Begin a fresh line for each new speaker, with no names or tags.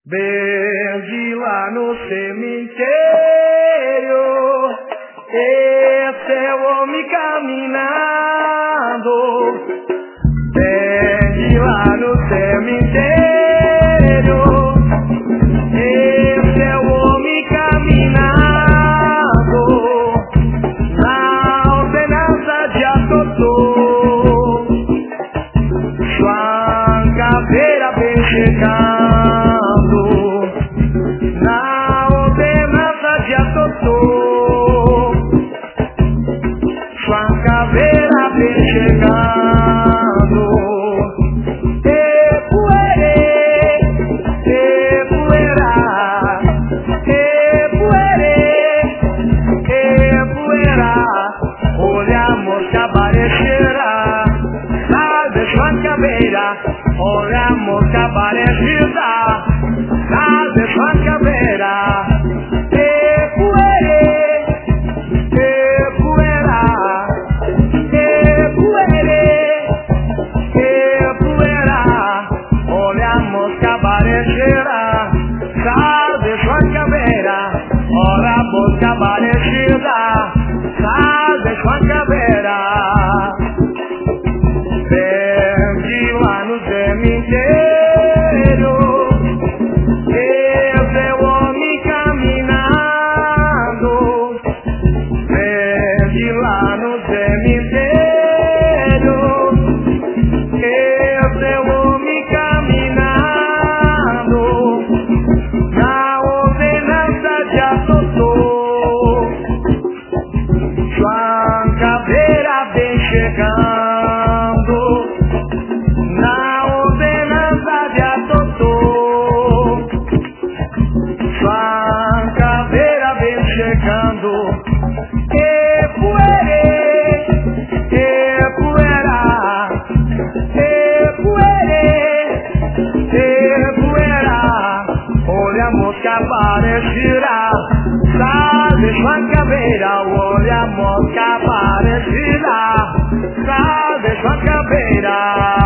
Verde lá no cemitério, esse é o homem caminhando. Verde lá no cemitério, esse é o homem caminhando. Na ordenança de Atotô, João Caveira vem chegando. Na ordenança de Atotô, João Caveira vem chegando. Olha a mosca parecida, salve João Caveira. Olha a mosca parecida, salve João Caveira. Olha a mosca parecida, salve João Caveira. Olha a mosca parecida, salve João Caveira. Verde lá no cemitério, esse é o homem caminhando. Verde lá no cemitério, esse é o homem caminhando. Na ordenança de Atotô, João Caveira vem chegando. Na ordenança de Atotô, João Caveira vem chegando. Olha a mosca parecida, salve João Caveira. Olha a mosca parecida, salve João Caveira.